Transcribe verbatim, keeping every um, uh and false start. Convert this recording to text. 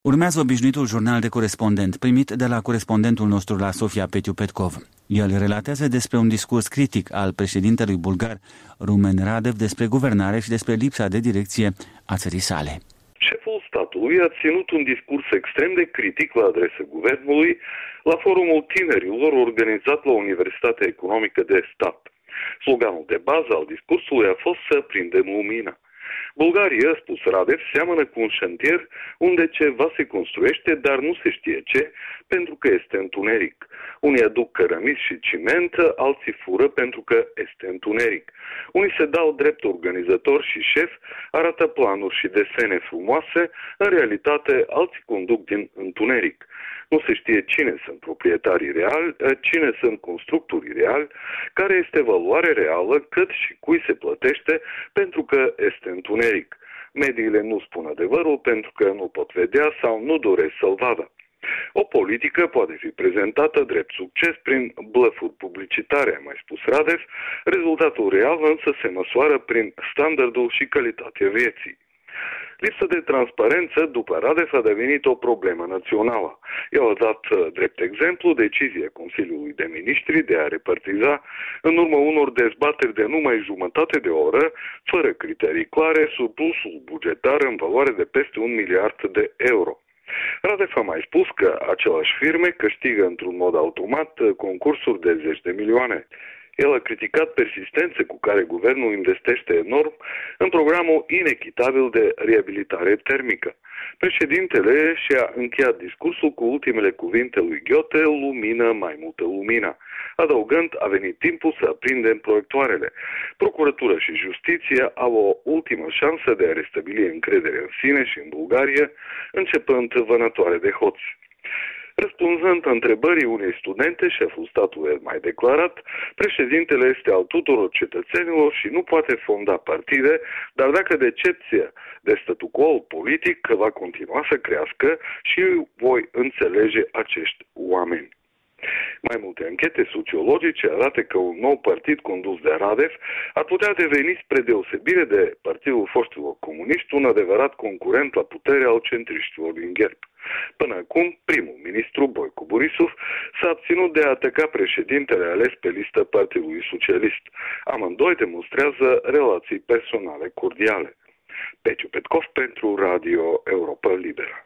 Urmează obișnuitul jurnal de corespondent, primit de la corespondentul nostru la Sofia, Petiu Petkov. El relatează despre un discurs critic al președintelui bulgar, Rumen Radev, despre guvernare și despre lipsa de direcție a țării sale. Șeful statului a ținut un discurs extrem de critic la adresa guvernului la forumul tinerilor organizat la Universitatea Economică de Stat. Sloganul de bază al discursului a fost să prindem lumina. Bulgaria, a spus Radev, seamănă cu un șantier unde ceva se construiește, dar nu se știe ce, pentru că este întuneric. Unii aduc cărămizi și ciment, alții fură pentru că este întuneric. Unii se dau drept organizator și șef, arată planuri și desene frumoase, în realitate alții conduc din întuneric. Nu se știe cine sunt proprietarii reali, cine sunt constructorii reali, care este valoarea reală, cât și cui se plătește, pentru că este întuneric. Mediile nu spun adevărul pentru că nu pot vedea sau nu doresc să-l vadă. O politică poate fi prezentată drept succes prin blăfuri publicitare, a mai spus Radev, rezultatul real însă se măsoară prin standardul și calitatea vieții. Lipsa de transparență, după Radev, a devenit o problemă națională. El a dat drept exemplu decizia Consiliului de Ministri de a repartiza, în urma unor dezbateri de numai jumătate de oră, fără criterii clare, surplusul bugetar în valoare de peste un miliard de euro. Radev a mai spus că aceleași firme câștigă într-un mod automat concursuri de zeci de milioane. El a criticat persistența cu care guvernul investește enorm în programul inechitabil de reabilitare termică. Președintele și-a încheiat discursul cu ultimele cuvinte lui Goethe, lumină, mai multă lumină, adăugând, a venit timpul să aprindem proiectoarele. Procuratura și justiția au o ultimă șansă de a restabili încrederea în sine și în Bulgaria, începând vânătoare de hoți. Răspunzând întrebării unei studente, șeful statului a mai declarat, președintele este al tuturor cetățenilor și nu poate fonda partide, dar dacă decepția de statu quo politic va continua să crească și voi înțelege acești oameni. Mai multe anchete sociologice arată că un nou partid condus de Radev ar putea deveni, spre deosebire de Partidul Foștilor Comuniști, un adevărat concurent la putere al centriștilor din Gherb. Până acum, primul ministru, Boico Borisov, s-a abținut de a ataca președintele ales pe listă Partidului Socialist. Amândoi demonstrează relații personale cordiale. Petiu Petkov pentru Radio Europa Liberă.